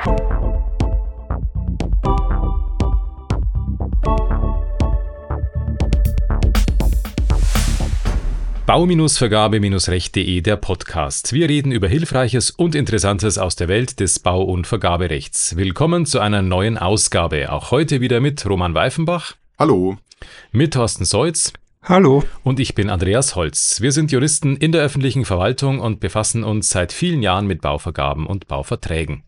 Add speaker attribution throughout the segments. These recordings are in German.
Speaker 1: Bau-Vergabe-Recht.de, der Podcast. Wir reden über Hilfreiches und Interessantes aus der Welt des Bau- und Vergaberechts. Willkommen zu einer neuen Ausgabe. Auch heute wieder mit Roman Weifenbach.
Speaker 2: Hallo.
Speaker 1: Mit Thorsten Seutz.
Speaker 3: Hallo.
Speaker 1: Und ich bin Andreas Holz. Wir sind Juristen in der öffentlichen Verwaltung und befassen uns seit vielen Jahren mit Bauvergaben und Bauverträgen.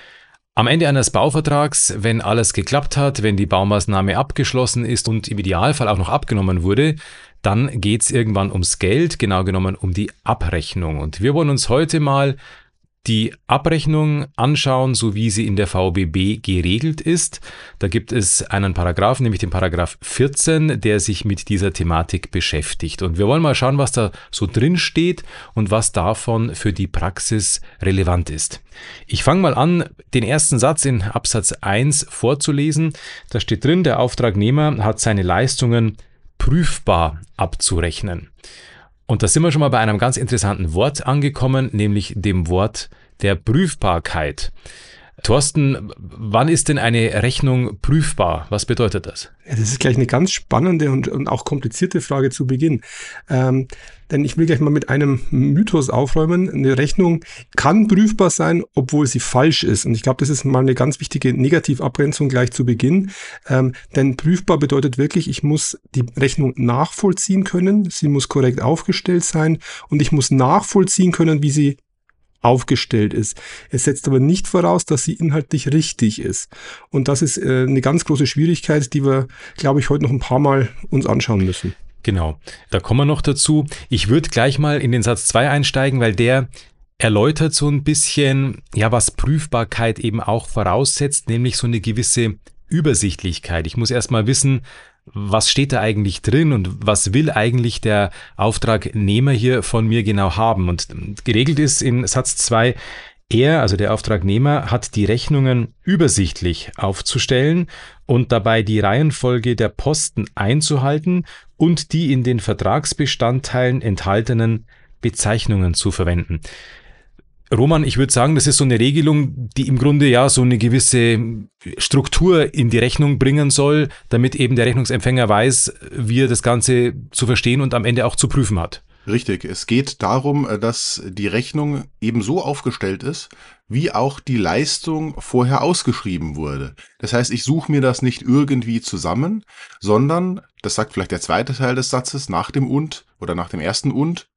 Speaker 1: Am Ende eines Bauvertrags, wenn alles geklappt hat, wenn die Baumaßnahme abgeschlossen ist und im Idealfall auch noch abgenommen wurde, dann geht es irgendwann ums Geld, genau genommen um die Abrechnung. Und wir wollen uns heute mal die Abrechnung anschauen, so wie sie in der VBB geregelt ist. Da gibt es einen Paragraphen, nämlich den Paragraph 14, der sich mit dieser Thematik beschäftigt. Und wir wollen mal schauen, was da so drin steht und was davon für die Praxis relevant ist. Ich fange mal an, den ersten Satz in Absatz 1 vorzulesen. Da steht drin, der Auftragnehmer hat seine Leistungen prüfbar abzurechnen. Und da sind wir schon mal bei einem ganz interessanten Wort angekommen, nämlich dem Wort der Prüfbarkeit. Thorsten, wann ist denn eine Rechnung prüfbar? Was bedeutet das?
Speaker 3: Ja, das ist gleich eine ganz spannende und auch komplizierte Frage zu Beginn. Denn ich will gleich mal mit einem Mythos aufräumen. Eine Rechnung kann prüfbar sein, obwohl sie falsch ist. Und ich glaube, das ist mal eine ganz wichtige Negativabgrenzung gleich zu Beginn. Denn prüfbar bedeutet wirklich, ich muss die Rechnung nachvollziehen können, sie muss korrekt aufgestellt sein und ich muss nachvollziehen können, wie sie aufgestellt ist. Es setzt aber nicht voraus, dass sie inhaltlich richtig ist. Und das ist eine ganz große Schwierigkeit, die wir, glaube ich, heute noch ein paar Mal uns anschauen müssen.
Speaker 1: Genau, da kommen wir noch dazu. Ich würde gleich mal in den Satz 2 einsteigen, weil der erläutert so ein bisschen, ja, was Prüfbarkeit eben auch voraussetzt, nämlich so eine gewisse Übersichtlichkeit. Ich muss erst mal wissen, was steht da eigentlich drin und was will eigentlich der Auftragnehmer hier von mir genau haben? Und geregelt ist in Satz 2, er, also der Auftragnehmer, hat die Rechnungen übersichtlich aufzustellen und dabei die Reihenfolge der Posten einzuhalten und die in den Vertragsbestandteilen enthaltenen Bezeichnungen zu verwenden. Roman, ich würde sagen, das ist so eine Regelung, die im Grunde ja so eine gewisse Struktur in die Rechnung bringen soll, damit eben der Rechnungsempfänger weiß, wie er das Ganze zu verstehen und am Ende auch zu prüfen hat.
Speaker 2: Richtig, es geht darum, dass die Rechnung eben so aufgestellt ist, wie auch die Leistung vorher ausgeschrieben wurde. Das heißt, ich suche mir das nicht irgendwie zusammen, sondern, das sagt vielleicht der zweite Teil des Satzes, nach dem und oder nach dem ersten und,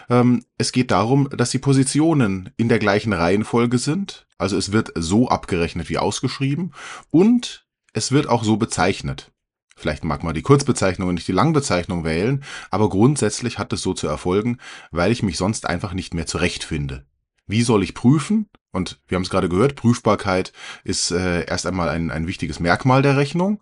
Speaker 2: es geht darum, dass die Positionen in der gleichen Reihenfolge sind, also es wird so abgerechnet wie ausgeschrieben und es wird auch so bezeichnet. Vielleicht mag man die Kurzbezeichnung und nicht die Langbezeichnung wählen, aber grundsätzlich hat es so zu erfolgen, weil ich mich sonst einfach nicht mehr zurechtfinde. Wie soll ich prüfen? Und wir haben es gerade gehört, Prüfbarkeit ist erst einmal ein wichtiges Merkmal der Rechnung.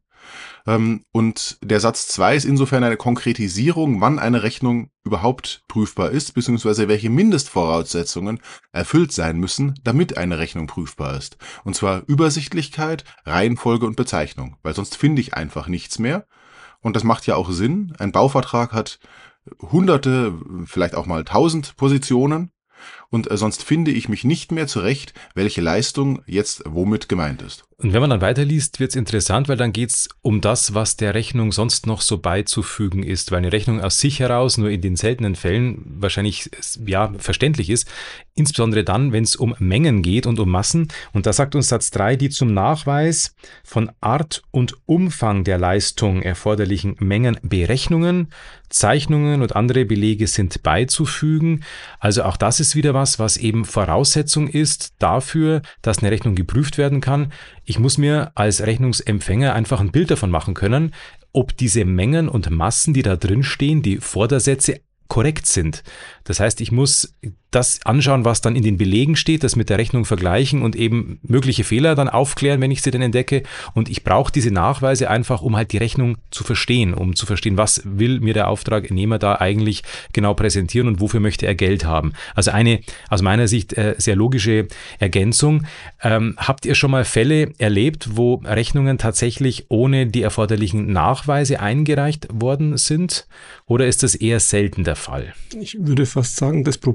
Speaker 2: Und der Satz 2 ist insofern eine Konkretisierung, wann eine Rechnung überhaupt prüfbar ist, beziehungsweise welche Mindestvoraussetzungen erfüllt sein müssen, damit eine Rechnung prüfbar ist. Und zwar Übersichtlichkeit, Reihenfolge und Bezeichnung, weil sonst finde ich einfach nichts mehr. Und das macht ja auch Sinn. Ein Bauvertrag hat Hunderte, vielleicht auch mal 1000 Positionen. Und sonst finde ich mich nicht mehr zurecht, welche Leistung jetzt womit gemeint ist.
Speaker 1: Und wenn man dann weiterliest, wird es interessant, weil dann geht es um das, was der Rechnung sonst noch so beizufügen ist, weil eine Rechnung aus sich heraus nur in den seltenen Fällen wahrscheinlich ja verständlich ist, insbesondere dann, wenn es um Mengen geht und um Massen. Und da sagt uns Satz 3, die zum Nachweis von Art und Umfang der Leistung erforderlichen Mengenberechnungen, Zeichnungen und andere Belege sind beizufügen. Also auch das ist wieder was eben Voraussetzung ist dafür, dass eine Rechnung geprüft werden kann. Ich muss mir als Rechnungsempfänger einfach ein Bild davon machen können, ob diese Mengen und Massen, die da drin stehen, die Vordersätze, korrekt sind. Das heißt, ich muss das anschauen, was dann in den Belegen steht, das mit der Rechnung vergleichen und eben mögliche Fehler dann aufklären, wenn ich sie denn entdecke. Und ich brauche diese Nachweise einfach, um halt die Rechnung zu verstehen, um zu verstehen, was will mir der Auftragnehmer da eigentlich genau präsentieren und wofür möchte er Geld haben. Also eine aus meiner Sicht sehr logische Ergänzung. Habt ihr schon mal Fälle erlebt, wo Rechnungen tatsächlich ohne die erforderlichen Nachweise eingereicht worden sind? Oder ist das eher selten der Fall?
Speaker 3: Ich würde fast sagen, das Problem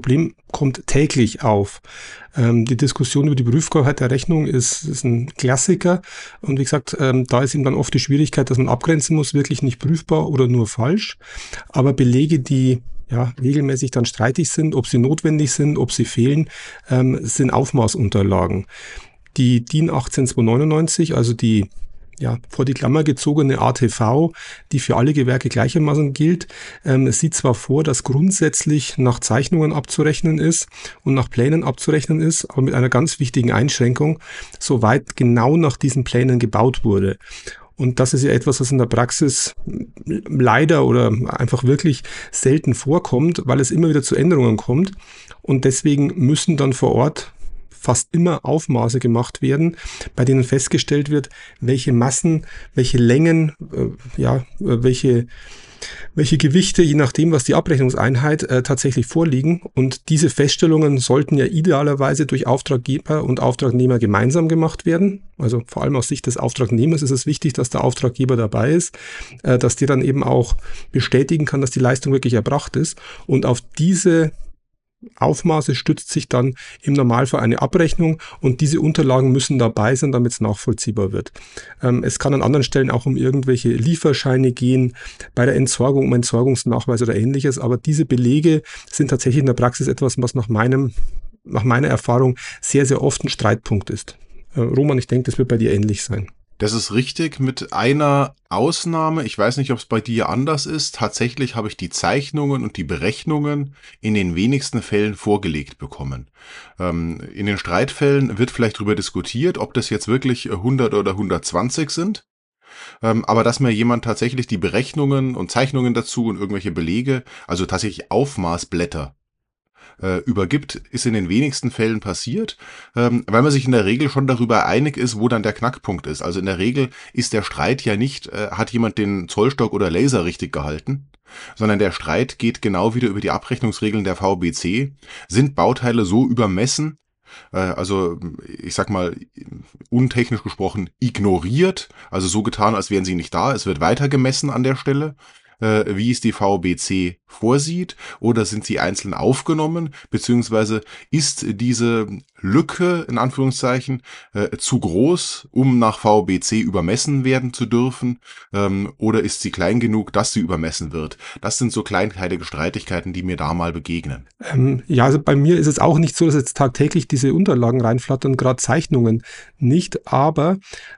Speaker 3: kommt täglich auf. Die Diskussion über die Prüfbarkeit der Rechnung ist ein Klassiker. Und wie gesagt, da ist eben dann oft die Schwierigkeit, dass man abgrenzen muss, wirklich nicht prüfbar oder nur falsch. Aber Belege, die regelmäßig dann streitig sind, ob sie notwendig sind, ob sie fehlen, sind Aufmaßunterlagen. Die DIN 18299, also die vor die Klammer gezogene ATV, die für alle Gewerke gleichermaßen gilt, sieht zwar vor, dass grundsätzlich nach Zeichnungen abzurechnen ist und nach Plänen abzurechnen ist, aber mit einer ganz wichtigen Einschränkung, soweit genau nach diesen Plänen gebaut wurde. Und das ist ja etwas, was in der Praxis leider oder einfach wirklich selten vorkommt, weil es immer wieder zu Änderungen kommt. Und deswegen müssen dann vor Ort fast immer Aufmaße gemacht werden, bei denen festgestellt wird, welche Massen, welche Längen, welche Gewichte, je nachdem, was die Abrechnungseinheit tatsächlich vorliegen. Und diese Feststellungen sollten ja idealerweise durch Auftraggeber und Auftragnehmer gemeinsam gemacht werden. Also vor allem aus Sicht des Auftragnehmers ist es wichtig, dass der Auftraggeber dabei ist, dass der dann eben auch bestätigen kann, dass die Leistung wirklich erbracht ist. Und auf diese Aufmaße stützt sich dann im Normalfall eine Abrechnung und diese Unterlagen müssen dabei sein, damit es nachvollziehbar wird. Es kann an anderen Stellen auch um irgendwelche Lieferscheine gehen, bei der Entsorgung um Entsorgungsnachweis oder ähnliches, aber diese Belege sind tatsächlich in der Praxis etwas, was nach meiner Erfahrung sehr, sehr oft ein Streitpunkt ist. Roman, ich denke, das wird bei dir ähnlich sein.
Speaker 2: Das ist richtig, mit einer Ausnahme. Ich weiß nicht, ob es bei dir anders ist. Tatsächlich habe ich die Zeichnungen und die Berechnungen in den wenigsten Fällen vorgelegt bekommen. In den Streitfällen wird vielleicht darüber diskutiert, ob das jetzt wirklich 100 oder 120 sind. Aber dass mir jemand tatsächlich die Berechnungen und Zeichnungen dazu und irgendwelche Belege, also tatsächlich Aufmaßblätter, übergibt, ist in den wenigsten Fällen passiert, weil man sich in der Regel schon darüber einig ist, wo dann der Knackpunkt ist. Also in der Regel ist der Streit ja nicht, hat jemand den Zollstock oder Laser richtig gehalten, sondern der Streit geht genau wieder über die Abrechnungsregeln der VBC. Sind Bauteile so übermessen, also ich sag mal untechnisch gesprochen ignoriert, also so getan, als wären sie nicht da, es wird weiter gemessen an der Stelle, wie es die VBC vorsieht, oder sind sie einzeln aufgenommen, beziehungsweise ist diese Lücke, in Anführungszeichen, zu groß, um nach VBC übermessen werden zu dürfen, oder ist sie klein genug, dass sie übermessen wird? Das sind so kleinteilige Streitigkeiten, die mir da mal begegnen.
Speaker 3: Also bei mir ist es auch nicht so, dass jetzt tagtäglich diese Unterlagen reinflattern, gerade Zeichnungen nicht, aber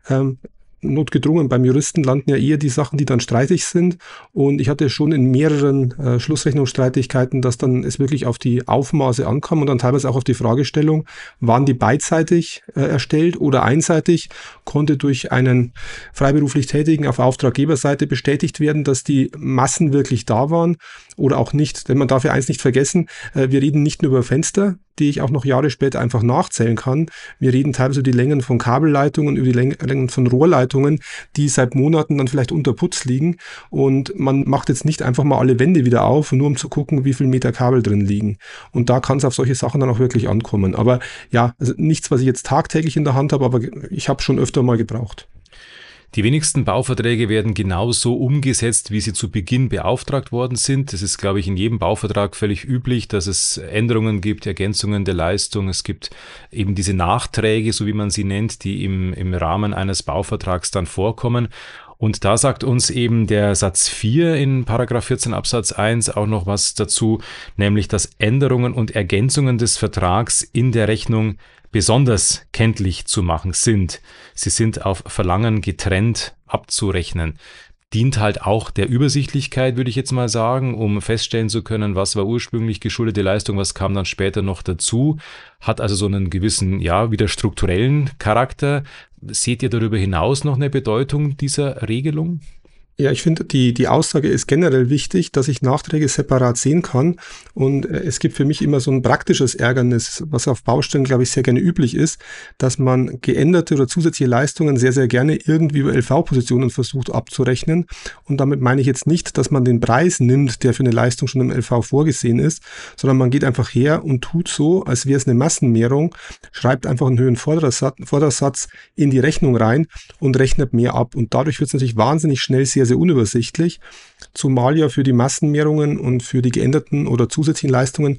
Speaker 3: notgedrungen, beim Juristen landen ja eher die Sachen, die dann streitig sind, und ich hatte schon in mehreren Schlussrechnungsstreitigkeiten, dass dann es wirklich auf die Aufmaße ankam und dann teilweise auch auf die Fragestellung, waren die beidseitig erstellt oder einseitig, konnte durch einen freiberuflich Tätigen auf Auftraggeberseite bestätigt werden, dass die Massen wirklich da waren oder auch nicht, denn man darf ja eins nicht vergessen, wir reden nicht nur über Fenster, die ich auch noch Jahre später einfach nachzählen kann. Wir reden teilweise über die Längen von Kabelleitungen, über die Längen von Rohrleitungen, die seit Monaten dann vielleicht unter Putz liegen, und man macht jetzt nicht einfach mal alle Wände wieder auf, nur um zu gucken, wie viel Meter Kabel drin liegen. Und da kann es auf solche Sachen dann auch wirklich ankommen. Aber ja, also nichts, was ich jetzt tagtäglich in der Hand habe, aber ich habe schon öfter mal gebraucht.
Speaker 1: Die wenigsten Bauverträge werden genauso umgesetzt, wie sie zu Beginn beauftragt worden sind. Es ist, glaube ich, in jedem Bauvertrag völlig üblich, dass es Änderungen gibt, Ergänzungen der Leistung. Es gibt eben diese Nachträge, so wie man sie nennt, die im Rahmen eines Bauvertrags dann vorkommen. Und da sagt uns eben der Satz 4 in Paragraph 14 Absatz 1 auch noch was dazu, nämlich dass Änderungen und Ergänzungen des Vertrags in der Rechnung besonders kenntlich zu machen sind. Sie sind auf Verlangen getrennt abzurechnen. Dient halt auch der Übersichtlichkeit, würde ich jetzt mal sagen, um feststellen zu können, was war ursprünglich geschuldete Leistung, was kam dann später noch dazu. Hat also so einen gewissen, wieder strukturellen Charakter. Seht ihr darüber hinaus noch eine Bedeutung dieser Regelung?
Speaker 3: Ja, ich finde, die Aussage ist generell wichtig, dass ich Nachträge separat sehen kann, und es gibt für mich immer so ein praktisches Ärgernis, was auf Baustellen, glaube ich, sehr gerne üblich ist, dass man geänderte oder zusätzliche Leistungen sehr, sehr gerne irgendwie über LV-Positionen versucht abzurechnen, und damit meine ich jetzt nicht, dass man den Preis nimmt, der für eine Leistung schon im LV vorgesehen ist, sondern man geht einfach her und tut so, als wäre es eine Massenmehrung, schreibt einfach einen höheren Vordersatz in die Rechnung rein und rechnet mehr ab, und dadurch wird es natürlich wahnsinnig schnell sehr, sehr unübersichtlich, zumal ja für die Massenmehrungen und für die geänderten oder zusätzlichen Leistungen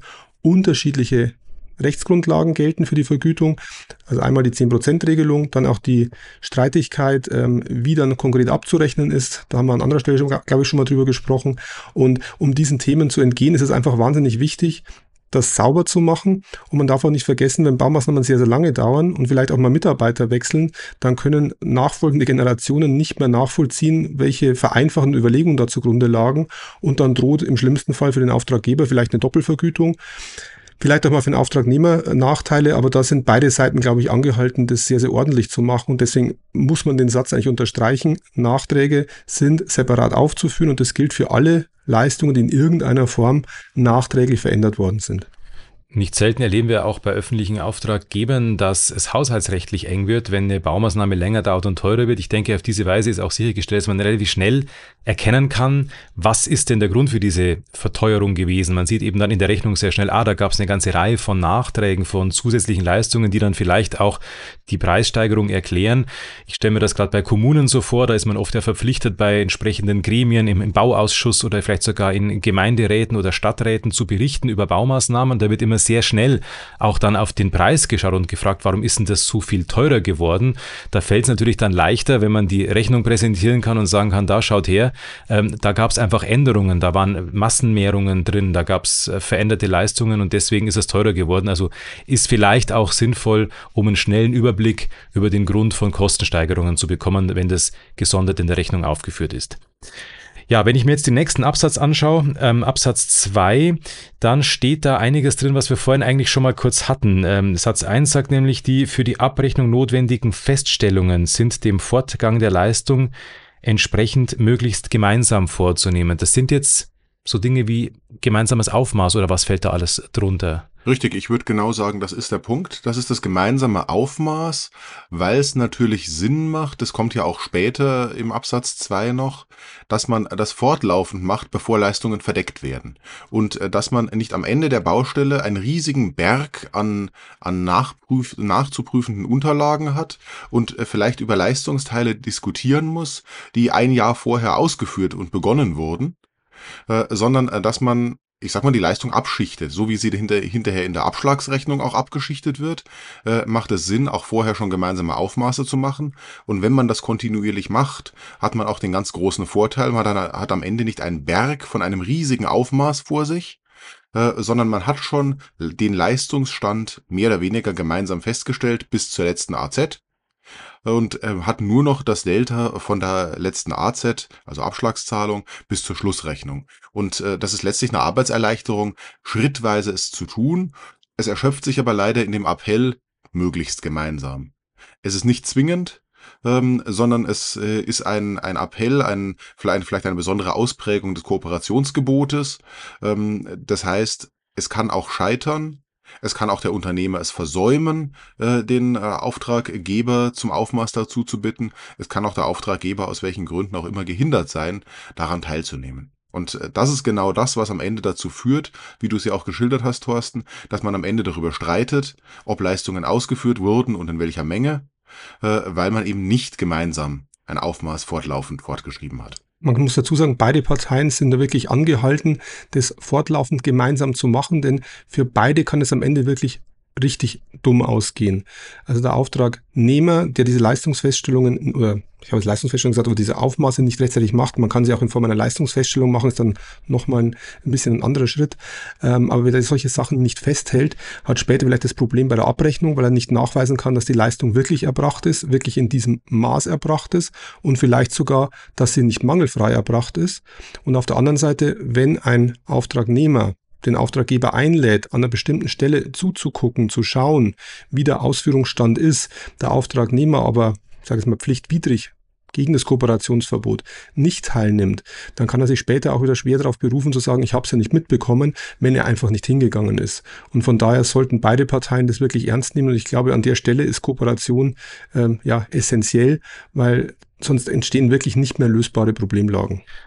Speaker 3: unterschiedliche Rechtsgrundlagen gelten für die Vergütung. Also einmal die 10%-Regelung, dann auch die Streitigkeit, wie dann konkret abzurechnen ist. Da haben wir an anderer Stelle, glaube ich, schon mal drüber gesprochen. Und um diesen Themen zu entgehen, ist es einfach wahnsinnig wichtig, das sauber zu machen. Und man darf auch nicht vergessen, wenn Baumaßnahmen sehr, sehr lange dauern und vielleicht auch mal Mitarbeiter wechseln, dann können nachfolgende Generationen nicht mehr nachvollziehen, welche vereinfachenden Überlegungen da zugrunde lagen. Und dann droht im schlimmsten Fall für den Auftraggeber vielleicht eine Doppelvergütung. Vielleicht auch mal für den Auftragnehmer Nachteile, aber da sind beide Seiten, glaube ich, angehalten, das sehr, sehr ordentlich zu machen. Und deswegen muss man den Satz eigentlich unterstreichen, Nachträge sind separat aufzuführen und das gilt für alle Leistungen, die in irgendeiner Form nachträglich verändert worden sind.
Speaker 1: Nicht selten erleben wir auch bei öffentlichen Auftraggebern, dass es haushaltsrechtlich eng wird, wenn eine Baumaßnahme länger dauert und teurer wird. Ich denke, auf diese Weise ist auch sichergestellt, dass man relativ schnell erkennen kann, was ist denn der Grund für diese Verteuerung gewesen. Man sieht eben dann in der Rechnung sehr schnell, da gab es eine ganze Reihe von Nachträgen, von zusätzlichen Leistungen, die dann vielleicht auch die Preissteigerung erklären. Ich stelle mir das gerade bei Kommunen so vor, da ist man oft ja verpflichtet, bei entsprechenden Gremien im Bauausschuss oder vielleicht sogar in Gemeinderäten oder Stadträten zu berichten über Baumaßnahmen. Da wird immer sehr schnell auch dann auf den Preis geschaut und gefragt, warum ist denn das so viel teurer geworden? Da fällt es natürlich dann leichter, wenn man die Rechnung präsentieren kann und sagen kann, da schaut her, da gab es einfach Änderungen, da waren Massenmehrungen drin, da gab es veränderte Leistungen und deswegen ist es teurer geworden. Also ist vielleicht auch sinnvoll, um einen schnellen Überblick über den Grund von Kostensteigerungen zu bekommen, wenn das gesondert in der Rechnung aufgeführt ist. Ja, wenn ich mir jetzt den nächsten Absatz anschaue, Absatz 2, dann steht da einiges drin, was wir vorhin eigentlich schon mal kurz hatten. Satz 1 sagt nämlich, die für die Abrechnung notwendigen Feststellungen sind dem Fortgang der Leistung entsprechend möglichst gemeinsam vorzunehmen. Das sind jetzt so Dinge wie gemeinsames Aufmaß oder was fällt da alles drunter?
Speaker 2: Richtig, ich würde genau sagen, das ist der Punkt. Das ist das gemeinsame Aufmaß, weil es natürlich Sinn macht, das kommt ja auch später im Absatz 2 noch, dass man das fortlaufend macht, bevor Leistungen verdeckt werden. Und dass man nicht am Ende der Baustelle einen riesigen Berg an nachzuprüfenden Unterlagen hat und vielleicht über Leistungsteile diskutieren muss, die ein Jahr vorher ausgeführt und begonnen wurden, sondern dass man, ich sag mal, die Leistung abschichtet, so wie sie hinterher in der Abschlagsrechnung auch abgeschichtet wird, macht es Sinn, auch vorher schon gemeinsame Aufmaße zu machen. Und wenn man das kontinuierlich macht, hat man auch den ganz großen Vorteil, man hat am Ende nicht einen Berg von einem riesigen Aufmaß vor sich, sondern man hat schon den Leistungsstand mehr oder weniger gemeinsam festgestellt bis zur letzten AZ. Und hat nur noch das Delta von der letzten AZ, also Abschlagszahlung, bis zur Schlussrechnung. Und das ist letztlich eine Arbeitserleichterung, schrittweise es zu tun. Es erschöpft sich aber leider in dem Appell, möglichst gemeinsam. Es ist nicht zwingend, sondern es ist ein Appell, vielleicht eine besondere Ausprägung des Kooperationsgebotes. Das heißt, es kann auch scheitern. Es kann auch der Unternehmer es versäumen, den Auftraggeber zum Aufmaß dazu zu bitten. Es kann auch der Auftraggeber aus welchen Gründen auch immer gehindert sein, daran teilzunehmen. Und das ist genau das, was am Ende dazu führt, wie du es ja auch geschildert hast, Thorsten, dass man am Ende darüber streitet, ob Leistungen ausgeführt wurden und in welcher Menge, weil man eben nicht gemeinsam ein Aufmaß fortlaufend fortgeschrieben hat.
Speaker 3: Man muss dazu sagen, beide Parteien sind da wirklich angehalten, das fortlaufend gemeinsam zu machen, denn für beide kann es am Ende wirklich richtig dumm ausgehen. Also der Auftragnehmer, der diese Leistungsfeststellungen, oder ich habe jetzt Leistungsfeststellung gesagt, aber diese Aufmaße nicht rechtzeitig macht, man kann sie auch in Form einer Leistungsfeststellung machen, ist dann nochmal ein bisschen ein anderer Schritt. Aber wenn er solche Sachen nicht festhält, hat später vielleicht das Problem bei der Abrechnung, weil er nicht nachweisen kann, dass die Leistung wirklich erbracht ist, wirklich in diesem Maß erbracht ist und vielleicht sogar, dass sie nicht mangelfrei erbracht ist. Und auf der anderen Seite, wenn ein Auftragnehmer den Auftraggeber einlädt, an einer bestimmten Stelle zuzugucken, zu schauen, wie der Ausführungsstand ist, der Auftragnehmer aber, ich sage es mal, pflichtwidrig gegen das Kooperationsverbot nicht teilnimmt, dann kann er sich später auch wieder schwer darauf berufen zu sagen, ich habe es ja nicht mitbekommen, wenn er einfach nicht hingegangen ist. Und von daher sollten beide Parteien das wirklich ernst nehmen und ich glaube, an der Stelle ist Kooperation essentiell, weil sonst entstehen wirklich nicht mehr lösbare Problemlagen.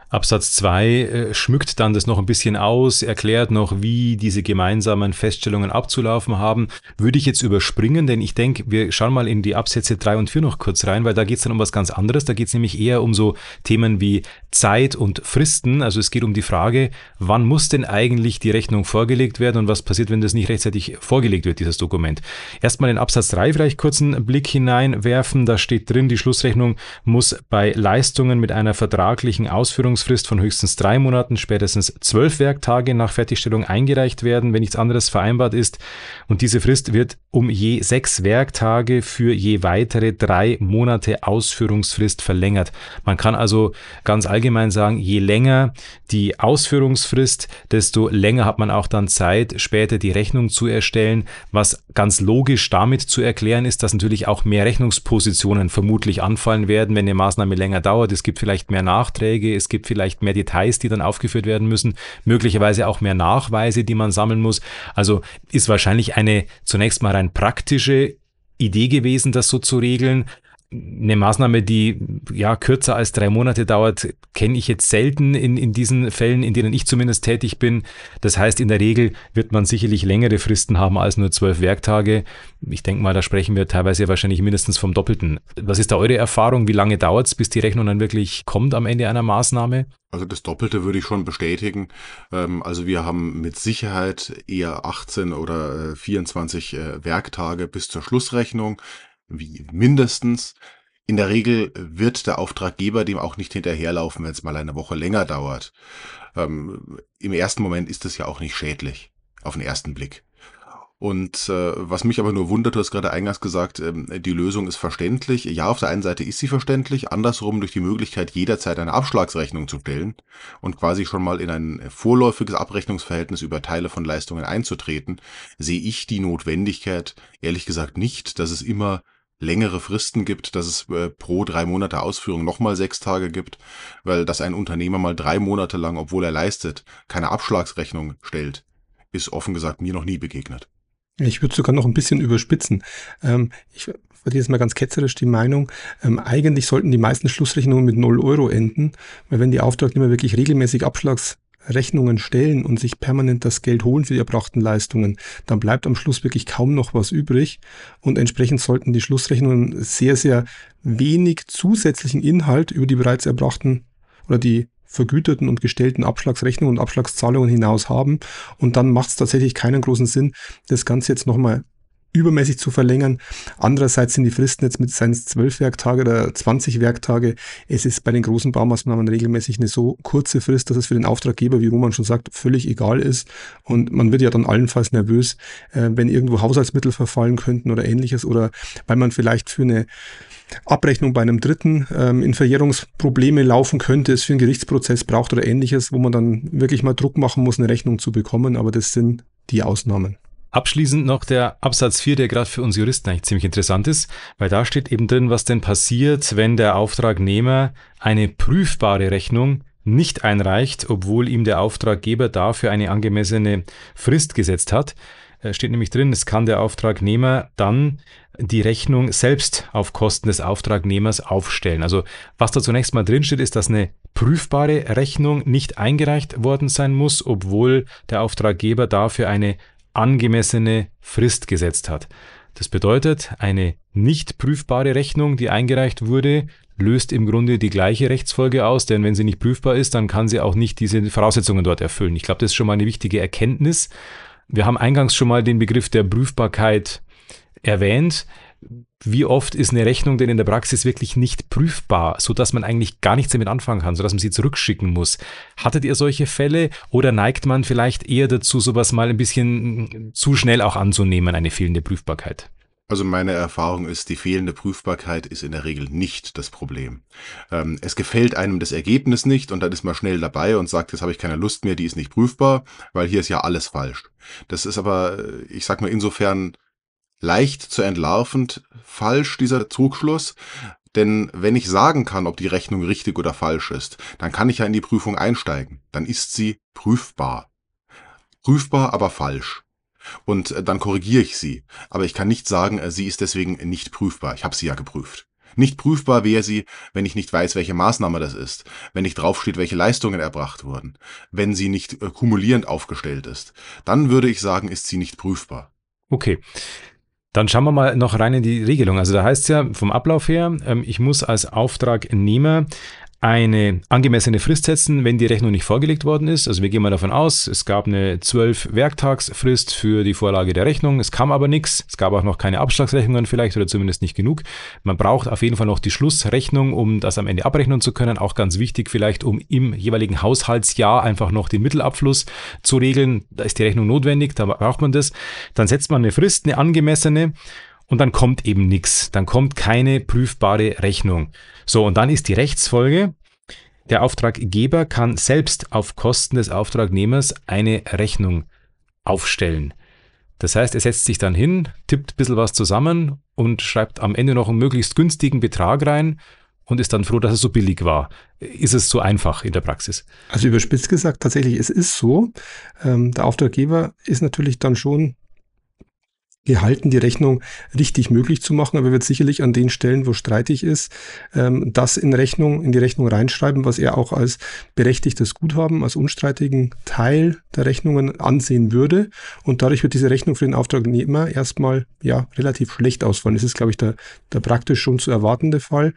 Speaker 1: Absatz 2 schmückt dann das noch ein bisschen aus, erklärt noch, wie diese gemeinsamen Feststellungen abzulaufen haben. Würde ich jetzt überspringen, denn ich denke, wir schauen mal in die Absätze 3 und 4 noch kurz rein, weil da geht es dann um was ganz anderes. Da geht es nämlich eher um so Themen wie Zeit und Fristen. Also es geht um die Frage, wann muss denn eigentlich die Rechnung vorgelegt werden und was passiert, wenn das nicht rechtzeitig vorgelegt wird, dieses Dokument. Erstmal in Absatz 3 vielleicht kurz einen Blick hineinwerfen. Da steht drin, die Schlussrechnung muss bei Leistungen mit einer vertraglichen Ausführungsfrist von höchstens 3 Monaten, spätestens 12 Werktage nach Fertigstellung eingereicht werden, wenn nichts anderes vereinbart ist. Und diese Frist wird um je 6 Werktage für je weitere 3 Monate Ausführungsfrist verlängert. Man kann also ganz allgemein sagen, je länger die Ausführungsfrist, desto länger hat man auch dann Zeit, später die Rechnung zu erstellen, was ganz logisch damit zu erklären ist, dass natürlich auch mehr Rechnungspositionen vermutlich anfallen werden, wenn eine Maßnahme länger dauert. Es gibt vielleicht mehr Nachträge, es gibt vielleicht mehr Details, die dann aufgeführt werden müssen, möglicherweise auch mehr Nachweise, die man sammeln muss. Also ist wahrscheinlich eine zunächst mal rein praktische Idee gewesen, das so zu regeln. Eine Maßnahme, die ja kürzer als 3 Monate dauert, kenne ich jetzt selten in diesen Fällen, in denen ich zumindest tätig bin. Das heißt, in der Regel wird man sicherlich längere Fristen haben als nur 12 Werktage. Ich denke mal, da sprechen wir teilweise wahrscheinlich mindestens vom Doppelten. Was ist da eure Erfahrung? Wie lange dauert es, bis die Rechnung dann wirklich kommt am Ende einer Maßnahme?
Speaker 2: Also das Doppelte würde ich schon bestätigen. Also wir haben mit Sicherheit eher 18 oder 24 Werktage bis zur Schlussrechnung. Wie mindestens. In der Regel wird der Auftraggeber dem auch nicht hinterherlaufen, wenn es mal eine Woche länger dauert. Im ersten Moment ist es ja auch nicht schädlich, auf den ersten Blick. Und was mich aber nur wundert, du hast gerade eingangs gesagt, die Lösung ist verständlich. Ja, auf der einen Seite ist sie verständlich, andersrum durch die Möglichkeit, jederzeit eine Abschlagsrechnung zu stellen und quasi schon mal in ein vorläufiges Abrechnungsverhältnis über Teile von Leistungen einzutreten, sehe ich die Notwendigkeit, ehrlich gesagt nicht, dass es immer längere Fristen gibt, dass es pro 3 Monate Ausführung nochmal 6 Tage gibt, weil dass ein Unternehmer mal 3 Monate lang, obwohl er leistet, keine Abschlagsrechnung stellt, ist offen gesagt mir noch nie begegnet.
Speaker 3: Ich würde sogar noch ein bisschen überspitzen. Ich vertrete jetzt mal ganz ketzerisch die Meinung, eigentlich sollten die meisten Schlussrechnungen mit 0 Euro enden, weil wenn die Auftragnehmer wirklich regelmäßig Abschlagsrechnungen stellen und sich permanent das Geld holen für die erbrachten Leistungen, dann bleibt am Schluss wirklich kaum noch was übrig und entsprechend sollten die Schlussrechnungen sehr, sehr wenig zusätzlichen Inhalt über die bereits erbrachten oder die vergüteten und gestellten Abschlagsrechnungen und Abschlagszahlungen hinaus haben und dann macht es tatsächlich keinen großen Sinn, das Ganze jetzt nochmal übermäßig zu verlängern. Andererseits sind die Fristen jetzt mit seinen 12 Werktage oder 20 Werktage, es ist bei den großen Baumaßnahmen regelmäßig eine so kurze Frist, dass es für den Auftraggeber, wie Roman schon sagt, völlig egal ist und man wird ja dann allenfalls nervös, wenn irgendwo Haushaltsmittel verfallen könnten oder ähnliches oder weil man vielleicht für eine Abrechnung bei einem Dritten in Verjährungsprobleme laufen könnte, es für einen Gerichtsprozess braucht oder ähnliches, wo man dann wirklich mal Druck machen muss, eine Rechnung zu bekommen, aber das sind die Ausnahmen.
Speaker 1: Abschließend noch der Absatz 4, der gerade für uns Juristen eigentlich ziemlich interessant ist, weil da steht eben drin, was denn passiert, wenn der Auftragnehmer eine prüfbare Rechnung nicht einreicht, obwohl ihm der Auftraggeber dafür eine angemessene Frist gesetzt hat. Steht nämlich drin, es kann der Auftragnehmer dann die Rechnung selbst auf Kosten des Auftragnehmers aufstellen. Also was da zunächst mal drin steht, ist, dass eine prüfbare Rechnung nicht eingereicht worden sein muss, obwohl der Auftraggeber dafür eine angemessene Frist gesetzt hat. Das bedeutet, eine nicht prüfbare Rechnung, die eingereicht wurde, löst im Grunde die gleiche Rechtsfolge aus, denn wenn sie nicht prüfbar ist, dann kann sie auch nicht diese Voraussetzungen dort erfüllen. Ich glaube, das ist schon mal eine wichtige Erkenntnis. Wir haben eingangs schon mal den Begriff der Prüfbarkeit erwähnt. Wie oft ist eine Rechnung denn in der Praxis wirklich nicht prüfbar, sodass man eigentlich gar nichts damit anfangen kann, sodass man sie zurückschicken muss? Hattet ihr solche Fälle oder neigt man vielleicht eher dazu, sowas mal ein bisschen zu schnell auch anzunehmen, eine fehlende Prüfbarkeit?
Speaker 2: Also meine Erfahrung ist, die fehlende Prüfbarkeit ist in der Regel nicht das Problem. Es gefällt einem das Ergebnis nicht und dann ist man schnell dabei und sagt, jetzt habe ich keine Lust mehr, die ist nicht prüfbar, weil hier ist ja alles falsch. Das ist aber, ich sag mal, insofern leicht zu entlarvend falsch, dieser Trugschluss. Denn wenn ich sagen kann, ob die Rechnung richtig oder falsch ist, dann kann ich ja in die Prüfung einsteigen. Dann ist sie prüfbar. Prüfbar, aber falsch. Und dann korrigiere ich sie. Aber ich kann nicht sagen, sie ist deswegen nicht prüfbar. Ich habe sie ja geprüft. Nicht prüfbar wäre sie, wenn ich nicht weiß, welche Maßnahme das ist, wenn nicht draufsteht, welche Leistungen erbracht wurden, wenn sie nicht kumulierend aufgestellt ist. Dann würde ich sagen, ist sie nicht prüfbar.
Speaker 1: Okay. Dann schauen wir mal noch rein in die Regelung. Also da heißt es ja vom Ablauf her, ich muss als Auftragnehmer eine angemessene Frist setzen, wenn die Rechnung nicht vorgelegt worden ist. Also wir gehen mal davon aus, es gab eine 12-Werktagsfrist für die Vorlage der Rechnung. Es kam aber nichts. Es gab auch noch keine Abschlagsrechnungen vielleicht oder zumindest nicht genug. Man braucht auf jeden Fall noch die Schlussrechnung, um das am Ende abrechnen zu können. Auch ganz wichtig vielleicht, um im jeweiligen Haushaltsjahr einfach noch den Mittelabfluss zu regeln. Da ist die Rechnung notwendig, da braucht man das. Dann setzt man eine Frist, eine angemessene. Und dann kommt eben nichts. Dann kommt keine prüfbare Rechnung. So, und dann ist die Rechtsfolge. Der Auftraggeber kann selbst auf Kosten des Auftragnehmers eine Rechnung aufstellen. Das heißt, er setzt sich dann hin, tippt ein bisschen was zusammen und schreibt am Ende noch einen möglichst günstigen Betrag rein und ist dann froh, dass es so billig war. Ist es so einfach in der Praxis?
Speaker 3: Also überspitzt gesagt, tatsächlich, es ist so. Der Auftraggeber ist natürlich dann schon gehalten, die Rechnung richtig möglich zu machen, aber wird sicherlich an den Stellen, wo streitig ist, das in die Rechnung reinschreiben, was er auch als berechtigtes Guthaben, als unstreitigen Teil der Rechnungen ansehen würde. Und dadurch wird diese Rechnung für den Auftragnehmer erstmal relativ schlecht ausfallen. Das ist, glaube ich, der praktisch schon zu erwartende Fall.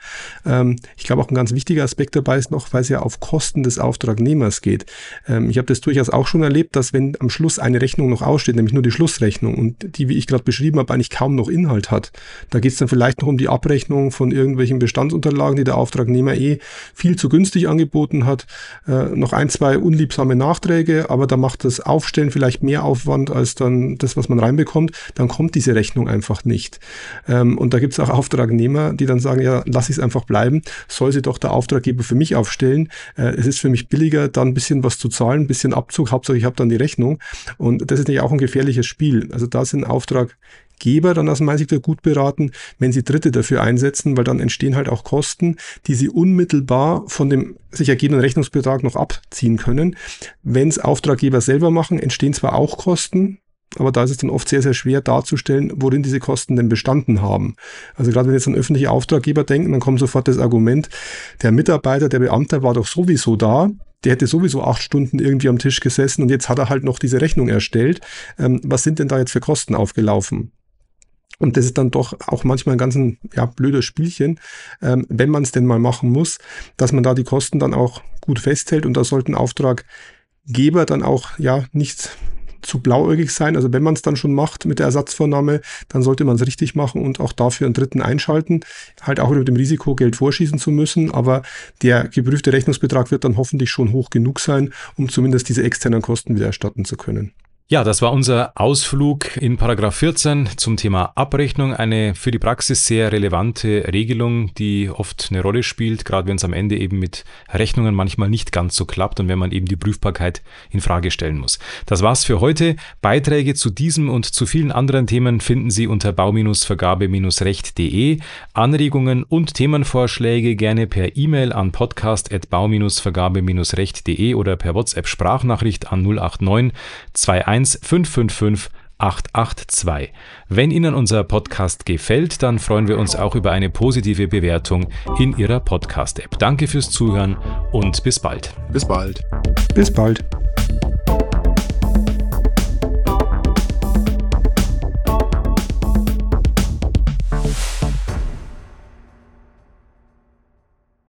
Speaker 3: Ich glaube, auch ein ganz wichtiger Aspekt dabei ist noch, weil es ja auf Kosten des Auftragnehmers geht. Ich habe das durchaus auch schon erlebt, dass wenn am Schluss eine Rechnung noch aussteht, nämlich nur die Schlussrechnung und die, wie ich gerade beschrieben habe, eigentlich kaum noch Inhalt hat. Da geht es dann vielleicht noch um die Abrechnung von irgendwelchen Bestandsunterlagen, die der Auftragnehmer viel zu günstig angeboten hat. Noch 1, 2 unliebsame Nachträge, aber da macht das Aufstellen vielleicht mehr Aufwand als dann das, was man reinbekommt. Dann kommt diese Rechnung einfach nicht. Und da gibt es auch Auftragnehmer, die dann sagen, ja, lass ich es einfach bleiben, soll sie doch der Auftraggeber für mich aufstellen. Es ist für mich billiger, dann ein bisschen was zu zahlen, ein bisschen Abzug, Hauptsache ich habe dann die Rechnung. Und das ist natürlich auch ein gefährliches Spiel. Also da sind Auftraggeber dann aus meiner Sicht gut beraten, wenn sie Dritte dafür einsetzen, weil dann entstehen halt auch Kosten, die sie unmittelbar von dem sich ergebenden Rechnungsbetrag noch abziehen können. Wenn es Auftraggeber selber machen, entstehen zwar auch Kosten, aber da ist es dann oft sehr, sehr schwer darzustellen, worin diese Kosten denn bestanden haben. Also gerade wenn jetzt an öffentliche Auftraggeber denken, dann kommt sofort das Argument, der Mitarbeiter, der Beamte war doch sowieso da, der hätte sowieso 8 Stunden irgendwie am Tisch gesessen und jetzt hat er halt noch diese Rechnung erstellt. Was sind denn da jetzt für Kosten aufgelaufen? Und das ist dann doch auch manchmal ein ganz blödes Spielchen, wenn man es denn mal machen muss, dass man da die Kosten dann auch gut festhält. Und da sollten Auftraggeber dann auch nicht zu blauäugig sein. Also wenn man es dann schon macht mit der Ersatzvornahme, dann sollte man es richtig machen und auch dafür einen Dritten einschalten. Halt auch mit dem Risiko, Geld vorschießen zu müssen. Aber der geprüfte Rechnungsbetrag wird dann hoffentlich schon hoch genug sein, um zumindest diese externen Kosten wieder erstatten zu können.
Speaker 1: Ja, das war unser Ausflug in Paragraph 14 zum Thema Abrechnung. Eine für die Praxis sehr relevante Regelung, die oft eine Rolle spielt, gerade wenn es am Ende eben mit Rechnungen manchmal nicht ganz so klappt und wenn man eben die Prüfbarkeit in Frage stellen muss. Das war's für heute. Beiträge zu diesem und zu vielen anderen Themen finden Sie unter bau-vergabe-recht.de. Anregungen und Themenvorschläge gerne per E-Mail an podcast@bau-vergabe-recht.de oder per WhatsApp-Sprachnachricht an 089 21 555 882. Wenn Ihnen unser Podcast gefällt, dann freuen wir uns auch über eine positive Bewertung in Ihrer Podcast-App. Danke fürs Zuhören und bis bald.
Speaker 2: Bis bald.
Speaker 3: Bis bald.